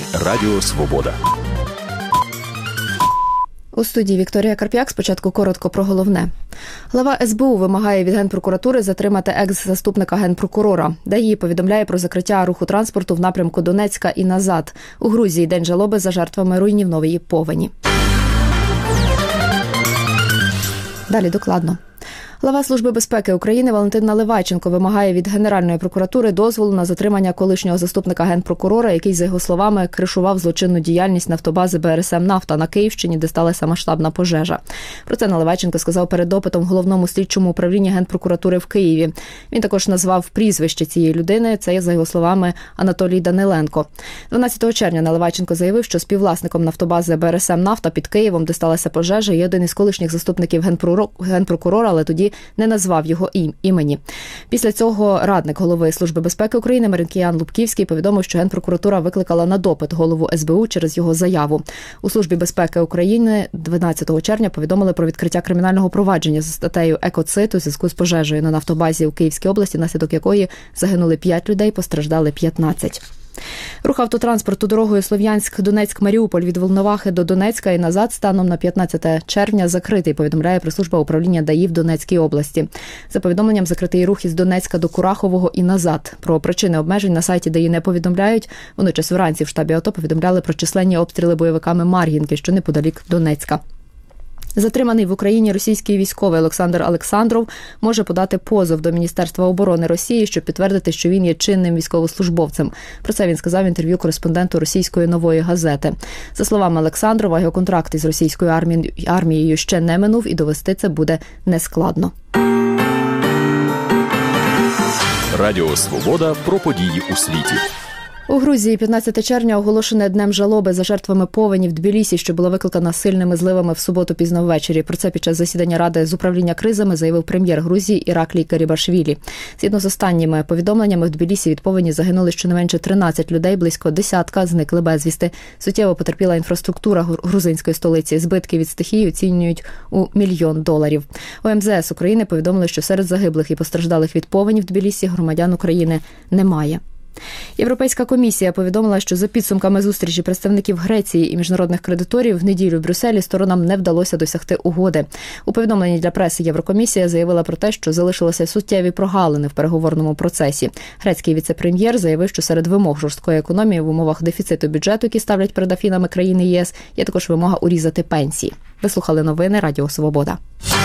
Новини Радіо Свобода. У студії Вікторія Карп'як. Спочатку коротко про головне. Глава СБУ вимагає від Генпрокуратури затримати екс-заступника Генпрокурора. ДАІ повідомляє про закриття руху транспорту в напрямку Донецька і назад. У Грузії день жалоби за жертвами руйнівної повені. Далі докладно. Глава Служби безпеки України Валентин Наливайченко вимагає від Генеральної прокуратури дозволу на затримання колишнього заступника Генпрокурора, який, за його словами, кришував злочинну діяльність нафтобази БРСМ «Нафта» на Київщині, де сталася масштабна пожежа. Про це Наливайченко сказав перед допитом в Головному слідчому управлінні Генпрокуратури в Києві. Він також назвав прізвище цієї людини. Це є, за його словами, Анатолій Даниленко. 12 червня Наливайченко заявив, що співвласником нафтобази БРСМ «Нафта» під Києвом, де сталася пожежа, є один із колишніх заступників Генпрокурора, але тоді не назвав його імені. Після цього радник голови Служби безпеки України Маринкіян Лубківський повідомив, що Генпрокуратура викликала на допит голову СБУ через його заяву. У Службі безпеки України 12 червня повідомили про відкриття кримінального провадження за статтею «Екоцид» у зв'язку з пожежею на нафтобазі у Київській області, внаслідок якої загинули 5 людей, постраждали 15. Рух автотранспорту дорогою Слов'янськ-Донецьк-Маріуполь від Волновахи до Донецька і назад станом на 15 червня закритий, повідомляє прес-служба управління ДАІ в Донецькій області. За повідомленням, закритий рух із Донецька до Курахового і назад. Про причини обмежень на сайті ДАІ не повідомляють. Водночас вранці в штабі АТО повідомляли про численні обстріли бойовиками Мар'їнки, що неподалік Донецька. Затриманий в Україні російський військовий Олександр Олександров може подати позов до Міністерства оборони Росії, щоб підтвердити, що він є чинним військовослужбовцем. Про це він сказав в інтерв'ю кореспонденту російської «Нової газети». За словами Олександрова, його контракт із російською армією ще не минув і довести це буде нескладно. Радіо Свобода про події у світі. У Грузії 15 червня оголошене днем жалоби за жертвами повені в Тбілісі, що була викликана сильними зливами в суботу пізно ввечері. Про це під час засідання Ради з управління кризами заявив прем'єр Грузії Іраклій Карібашвілі. Згідно з останніми повідомленнями, в Тбілісі від повені загинули щонайменше 13 людей, близько десятка зникли безвісти. Суттєво потерпіла інфраструктура грузинської столиці. Збитки від стихії оцінюють у $1 мільйон. У МЗС України повідомили, що серед загиблих і постраждалих від повені в Тбілісі громадян України немає. Європейська комісія повідомила, що за підсумками зустрічі представників Греції і міжнародних кредиторів в неділю в Брюсселі сторонам не вдалося досягти угоди. У повідомленні для преси Єврокомісія заявила про те, що залишилися суттєві прогалини в переговорному процесі. Грецький віце-прем'єр заявив, що серед вимог жорсткої економії в умовах дефіциту бюджету, які ставлять перед Афінами країни ЄС, є також вимога урізати пенсії. Ви слухали новини Радіо Свобода.